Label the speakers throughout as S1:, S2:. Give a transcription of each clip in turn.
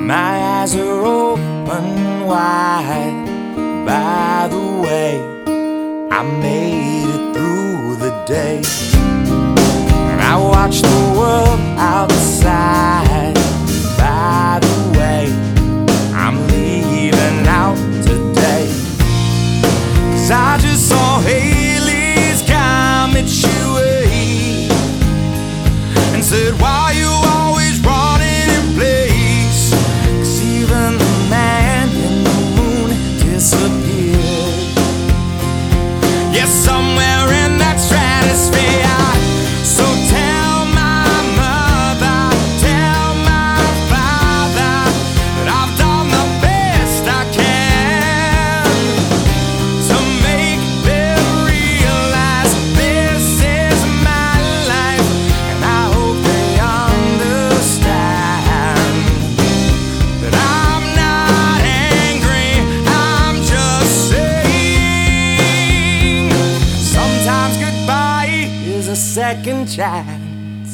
S1: My eyes are open wide. By the way, I made it through the day, and I watched the world outside. By the way, I'm leaving out today, 'cause I just saw Haley's Comet away and said, why you always running in place? 'Cause even the man in the moon disappeared. Yes, somewhere in that stratosphere. So tell my mother, tell my father that I've done the best I can to make them realize this is my life, and I hope they understand that I'm not angry, I'm just saying sometimes goodbye is a second chance.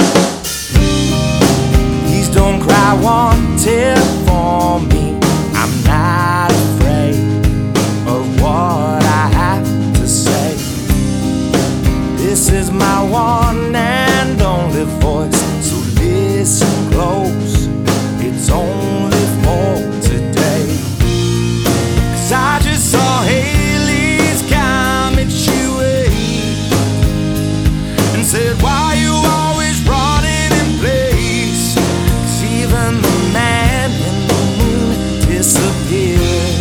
S1: Please don't cry, one tear for me. I'm not afraid of what I have to say. This is my one and only voice, so listen close. It's only for today, 'cause I just saw Haley's Comet away and said, why you always running in place? 'Cause even the man in the moon disappeared.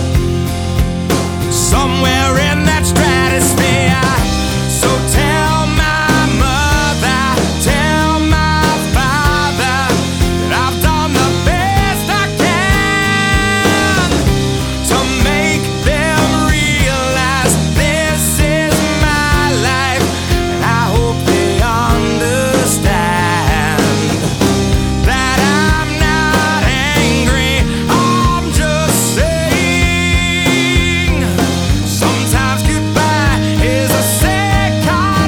S1: Somewhere in that stratosphere. So tell my mother, tell my father that I've done the best I can to make them realize this is my life, and I hope they understand that I'm not angry, I'm just saying sometimes goodbye is a second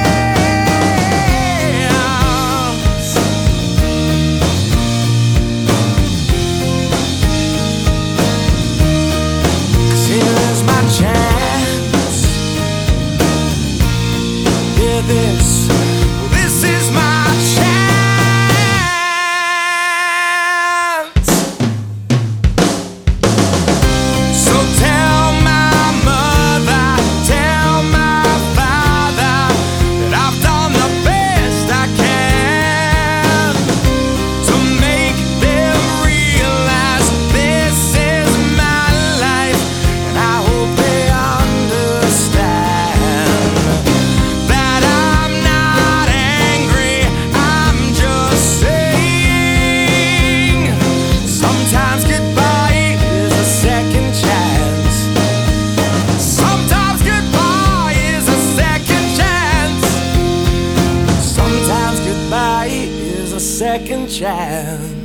S1: chance. 'Cause here's my chance. Hear this, well, this is my chance. So tell my mother, tell my father that I've done the best I can to make them realize this is my life, and I hope they understand that I'm not angry, I'm just saying sometimes goodbye is a second chance. Sometimes goodbye is a second chance. Sometimes goodbye is a second chance.